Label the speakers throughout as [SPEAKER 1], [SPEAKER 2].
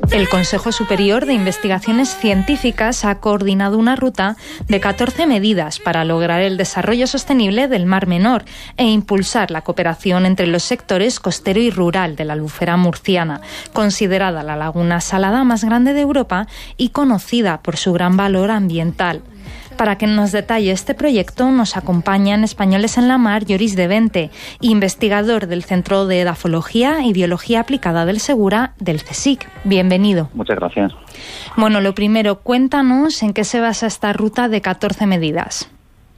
[SPEAKER 1] El Consejo Superior de Investigaciones Científicas ha coordinado una ruta de 14 medidas para lograr el desarrollo sostenible del Mar Menor e impulsar la cooperación entre los sectores costero y rural de la Albufera murciana, considerada la laguna salada más grande de Europa y conocida por su gran valor ambiental. Para que nos detalle este proyecto nos acompañan Españoles en la Mar Lloris de Vente, investigador del Centro de Edafología y Biología Aplicada del Segura del CSIC. Bienvenido.
[SPEAKER 2] Muchas gracias.
[SPEAKER 1] Bueno, lo primero, cuéntanos en qué se basa esta ruta de 14 medidas.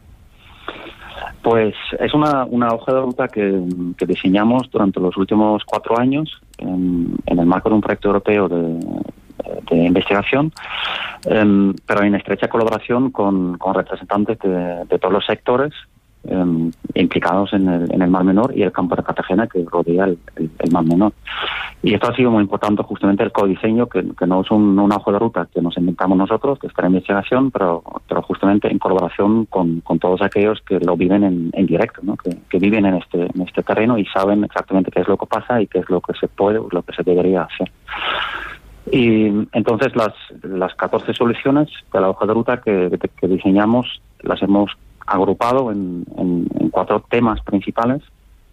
[SPEAKER 2] Pues es una hoja de ruta que diseñamos durante los últimos 4 años en el marco de un proyecto europeo de investigación, pero en estrecha colaboración con representantes de todos los sectores implicados en el Mar Menor y el campo de Cartagena que rodea el Mar Menor. Y esto ha sido muy importante, justamente el codiseño, que no es una hoja de ruta que nos inventamos nosotros, que está en investigación, pero justamente en colaboración con todos aquellos que lo viven en directo, ¿no? que viven en este terreno y saben exactamente qué es lo que pasa y qué es lo que se puede o lo que se debería hacer. Y entonces las 14 soluciones de la hoja de ruta que diseñamos las hemos agrupado en 4 temas principales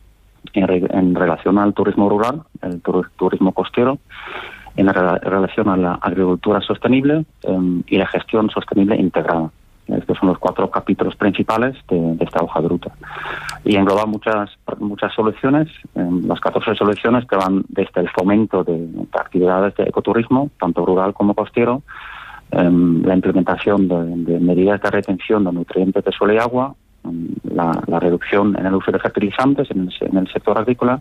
[SPEAKER 2] en relación al turismo rural, el turismo costero, en relación a la agricultura sostenible y la gestión sostenible integrada. Estos son los 4 capítulos principales de esta hoja de ruta. Y engloba muchas soluciones, las 14 soluciones que van desde el fomento de actividades de ecoturismo, tanto rural como costero, la implementación de medidas de retención de nutrientes de suelo y agua, la reducción en el uso de fertilizantes en el sector agrícola,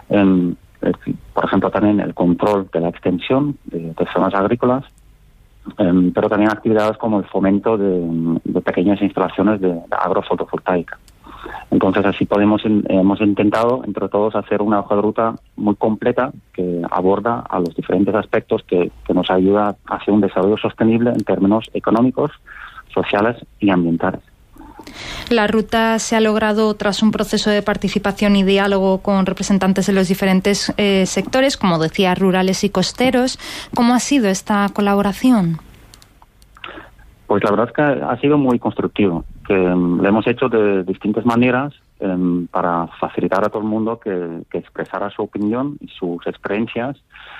[SPEAKER 2] por ejemplo también el control de la extensión de zonas agrícolas, pero también actividades como el fomento de pequeñas instalaciones de agrofotovoltaica. Entonces así hemos intentado entre todos hacer una hoja de ruta muy completa que aborda a los diferentes aspectos que nos ayuda hacia un desarrollo sostenible en términos económicos, sociales y ambientales.
[SPEAKER 1] La ruta se ha logrado tras un proceso de participación y diálogo con representantes de los diferentes sectores, como decía, rurales y costeros. ¿Cómo ha sido esta colaboración?
[SPEAKER 2] Pues la verdad es que ha sido muy constructivo, que lo hemos hecho de distintas maneras para facilitar a todo el mundo que expresara su opinión y sus experiencias.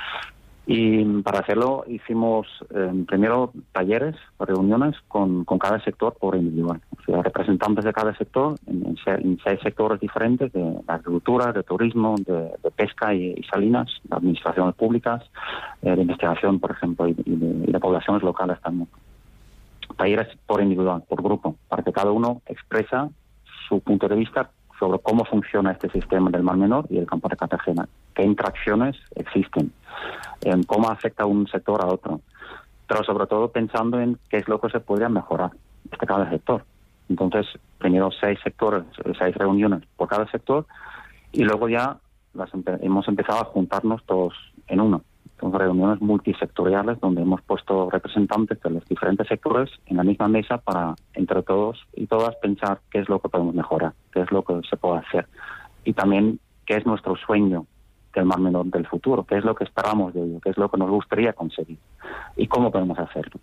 [SPEAKER 2] Y para hacerlo hicimos primero talleres, reuniones con cada sector por individual. O sea, representantes de cada sector en 6 sectores diferentes, de agricultura, de turismo, de pesca y salinas, de administraciones públicas, de investigación, por ejemplo, y de poblaciones locales también. Talleres por individual, por grupo, para que cada uno expresa su punto de vista sobre cómo funciona este sistema del Mar Menor y el campo de Cartagena, qué interacciones existen, cómo afecta un sector a otro, pero sobre todo pensando en qué es lo que se podría mejorar de cada sector. Entonces, primero 6 reuniones por cada sector y luego ya hemos empezado a juntarnos todos en uno. Son reuniones multisectoriales donde hemos puesto representantes de los diferentes sectores en la misma mesa para, entre todos y todas, pensar qué es lo que podemos mejorar, qué es lo que se puede hacer y también qué es nuestro sueño del Mar Menor del futuro, qué es lo que esperamos de ello, qué es lo que nos gustaría conseguir y cómo podemos hacerlo.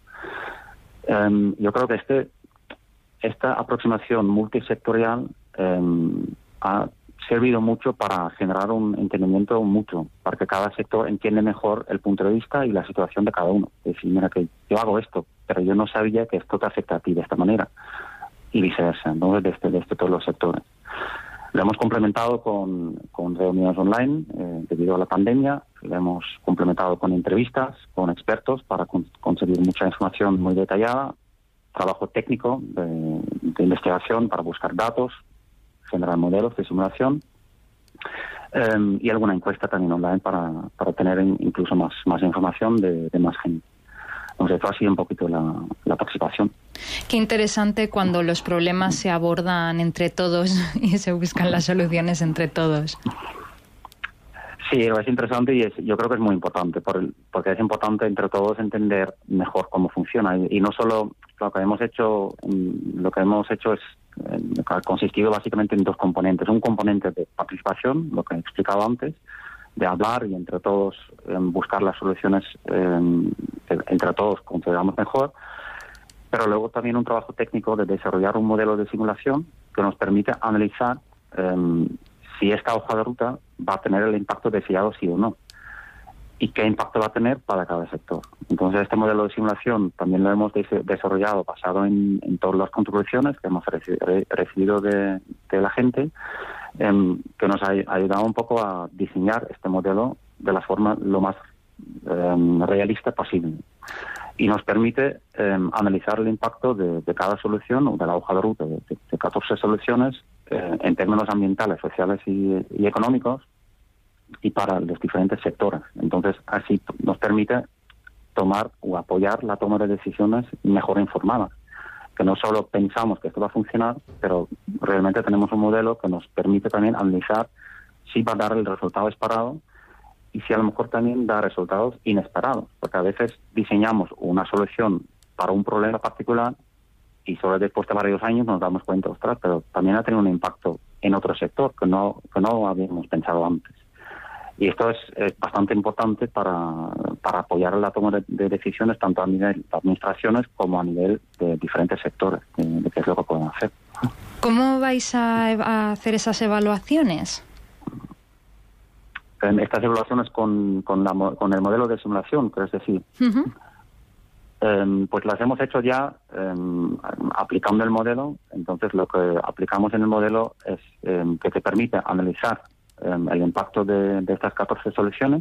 [SPEAKER 2] Yo creo que esta aproximación multisectorial ha servido mucho para generar un entendimiento mutuo, para que cada sector entiende mejor el punto de vista y la situación de cada uno. Es decir, mira, que yo hago esto, pero yo no sabía que esto te afecta a ti de esta manera, y viceversa, ¿no? Desde todos los sectores. Lo hemos complementado con reuniones online debido a la pandemia, lo hemos complementado con entrevistas, con expertos para conseguir mucha información muy detallada, trabajo técnico de investigación para buscar datos, generar modelos de simulación y alguna encuesta también online para tener incluso más información de más gente. Entonces, esto ha sido un poquito la participación.
[SPEAKER 1] Qué interesante cuando los problemas se abordan entre todos y se buscan las soluciones entre todos.
[SPEAKER 2] Sí, es interesante y yo creo que es muy importante, porque es importante entre todos entender mejor cómo funciona. Y no solo lo que hemos hecho es ha consistido básicamente en 2 componentes. Un componente de participación, lo que he explicado antes, hablar y entre todos buscar las soluciones entre todos consideramos mejor, pero luego también un trabajo técnico de desarrollar un modelo de simulación que nos permite analizar si esta hoja de ruta va a tener el impacto deseado sí o no, y qué impacto va a tener para cada sector. Entonces, este modelo de simulación también lo hemos desarrollado basado en todas las contribuciones que hemos recibido de la gente, que nos ha ayudado un poco a diseñar este modelo de la forma lo más realista posible. Y nos permite analizar el impacto de cada solución o de la hoja de ruta de 14 soluciones en términos ambientales, sociales y económicos, y para los diferentes sectores. Entonces, así nos permite tomar o apoyar la toma de decisiones mejor informadas, que no solo pensamos que esto va a funcionar, pero realmente tenemos un modelo que nos permite también analizar si va a dar el resultado esperado y si a lo mejor también da resultados inesperados, porque a veces diseñamos una solución para un problema particular y solo después de varios años nos damos cuenta, ostras, pero también ha tenido un impacto en otro sector que no habíamos pensado antes. Y esto es bastante importante para apoyar la toma de decisiones tanto a nivel de administraciones como a nivel de diferentes sectores, de qué es lo que pueden hacer.
[SPEAKER 1] ¿Cómo vais a hacer esas evaluaciones?
[SPEAKER 2] Estas evaluaciones con el modelo de simulación, es decir, pues las hemos hecho ya aplicando el modelo. Entonces lo que aplicamos en el modelo es que te permite analizar el impacto de estas 14 soluciones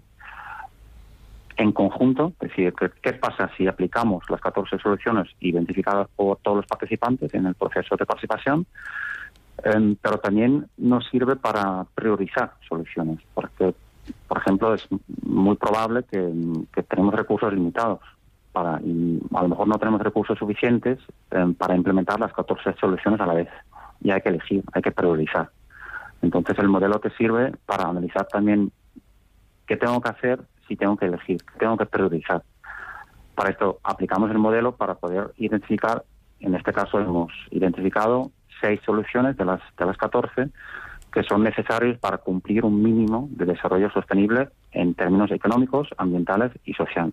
[SPEAKER 2] en conjunto, es decir, ¿qué pasa si aplicamos las 14 soluciones identificadas por todos los participantes en el proceso de participación? Pero también nos sirve para priorizar soluciones, porque, por ejemplo, es muy probable que tenemos recursos limitados y a lo mejor no tenemos recursos suficientes para implementar las 14 soluciones a la vez, y hay que elegir, hay que priorizar. Entonces el modelo te sirve para analizar también qué tengo que hacer si tengo que elegir, qué tengo que priorizar. Para esto aplicamos el modelo para poder identificar, en este caso hemos identificado 6 soluciones de las 14 que son necesarias para cumplir un mínimo de desarrollo sostenible en términos económicos, ambientales y sociales.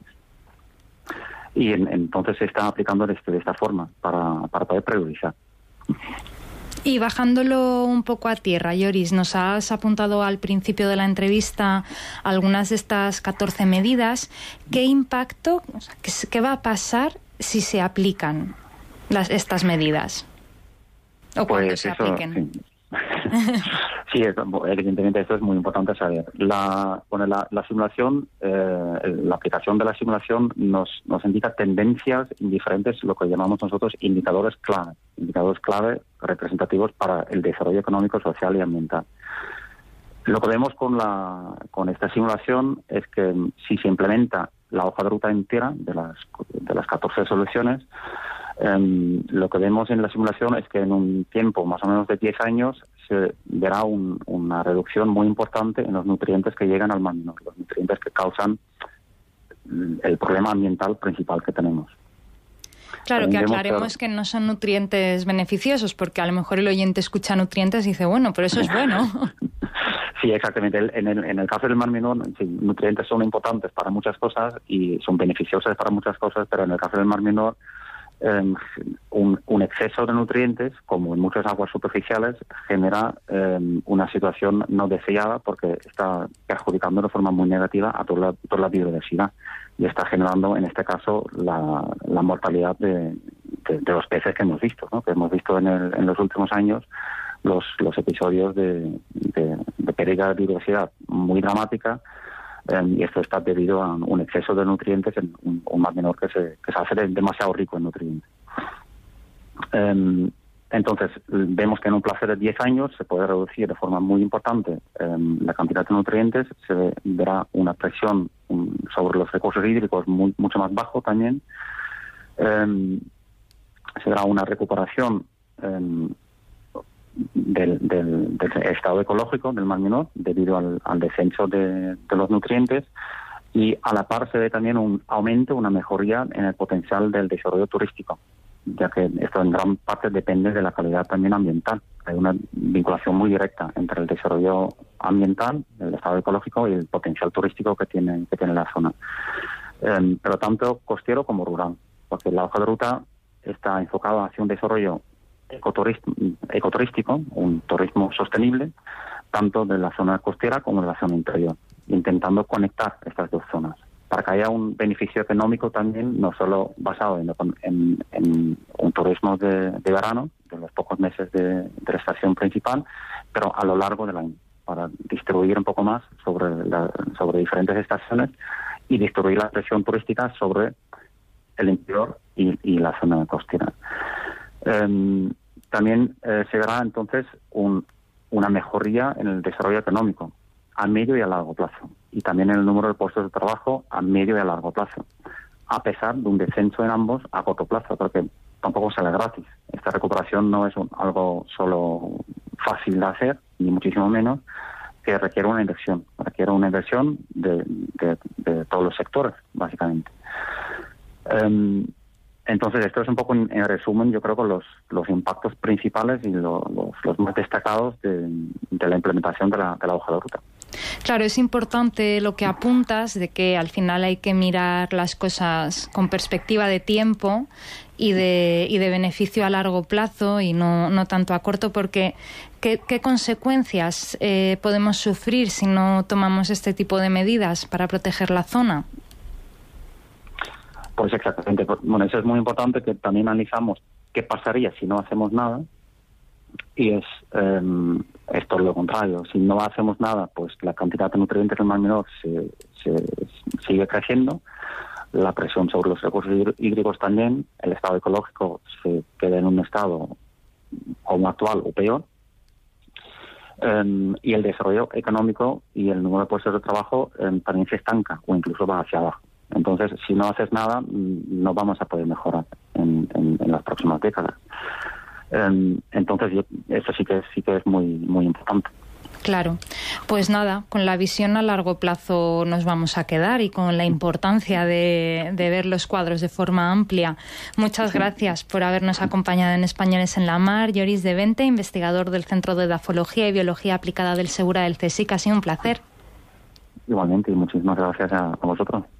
[SPEAKER 2] Y entonces se está aplicando de esta forma para poder priorizar.
[SPEAKER 1] Y bajándolo un poco a tierra, Joris, nos has apuntado al principio de la entrevista algunas de estas 14 medidas. ¿Qué impacto, qué va a pasar si se aplican estas medidas? ¿O cuando se apliquen?
[SPEAKER 2] Sí. Sí, evidentemente esto es muy importante saber. La simulación, la aplicación de la simulación nos indica tendencias en diferentes, lo que llamamos nosotros indicadores clave representativos para el desarrollo económico, social y ambiental. Lo que vemos con esta simulación es que si se implementa la hoja de ruta entera de las 14 soluciones, lo que vemos en la simulación es que en un tiempo más o menos de 10 años se verá una reducción muy importante en los nutrientes que llegan al mar menor, los nutrientes que causan el problema ambiental principal que tenemos.
[SPEAKER 1] Claro, que aclaremos que no son nutrientes beneficiosos, porque a lo mejor el oyente escucha nutrientes y dice, bueno, pero eso es bueno.
[SPEAKER 2] Sí, exactamente. En el caso del mar menor, sí, nutrientes son importantes para muchas cosas y son beneficiosos para muchas cosas, pero en el caso del mar menor, un exceso de nutrientes, como en muchas aguas superficiales, genera una situación no deseada porque está perjudicando de forma muy negativa a toda la biodiversidad y está generando, en este caso, la mortalidad de los peces que hemos visto, ¿no? Que hemos visto en los últimos años los episodios de pérdida de biodiversidad muy dramática. Y esto está debido a un exceso de nutrientes en un mar menor que se hace demasiado rico en nutrientes. Entonces, vemos que en un plazo de 10 años se puede reducir de forma muy importante la cantidad de nutrientes, se verá una presión sobre los recursos hídricos mucho más bajo también, se verá una recuperación del estado ecológico del mar menor debido al descenso de los nutrientes, y a la par se ve también un aumento, una mejoría en el potencial del desarrollo turístico, ya que esto en gran parte depende de la calidad también ambiental. Hay una vinculación muy directa entre el desarrollo ambiental, el estado ecológico y el potencial turístico que tiene la zona. Pero tanto costero como rural, porque la hoja de ruta está enfocada hacia un desarrollo ecoturístico, un turismo sostenible, tanto de la zona costera como de la zona interior, intentando conectar estas dos zonas, para que haya un beneficio económico también, no solo basado en un turismo de verano, de los pocos meses de la estación principal, pero a lo largo del año, para distribuir un poco más sobre diferentes estaciones y distribuir la presión turística sobre el interior y la zona costera. También se verá entonces una mejoría en el desarrollo económico a medio y a largo plazo, y también en el número de puestos de trabajo a medio y a largo plazo, a pesar de un descenso en ambos a corto plazo, porque tampoco sale gratis. Esta recuperación no es algo solo fácil de hacer, ni muchísimo menos, que requiere una inversión de todos los sectores, básicamente. Entonces, esto es un poco, en resumen, yo creo que los impactos principales y los más destacados de la implementación de la hoja de ruta.
[SPEAKER 1] Claro, es importante lo que apuntas, de que al final hay que mirar las cosas con perspectiva de tiempo y de beneficio a largo plazo y no tanto a corto, porque ¿qué consecuencias podemos sufrir si no tomamos este tipo de medidas para proteger la zona?
[SPEAKER 2] Pues exactamente. Bueno, eso es muy importante, que también analizamos qué pasaría si no hacemos nada, y es todo lo contrario. Si no hacemos nada, pues la cantidad de nutrientes del Mar Menor se sigue creciendo, la presión sobre los recursos hídricos también, el estado ecológico se queda en un estado como actual o peor, y el desarrollo económico y el número de puestos de trabajo también se estanca o incluso va hacia abajo. Entonces, si no haces nada, no vamos a poder mejorar en las próximas décadas. Entonces, eso sí que es muy, muy importante.
[SPEAKER 1] Claro. Pues nada, con la visión a largo plazo nos vamos a quedar, y con la importancia de ver los cuadros de forma amplia. Muchas gracias por habernos acompañado en Españoles en la Mar. Joris de Vente, investigador del Centro de Edafología y Biología Aplicada del Segura del CSIC. Ha sido un placer.
[SPEAKER 2] Igualmente, y muchísimas gracias a vosotros.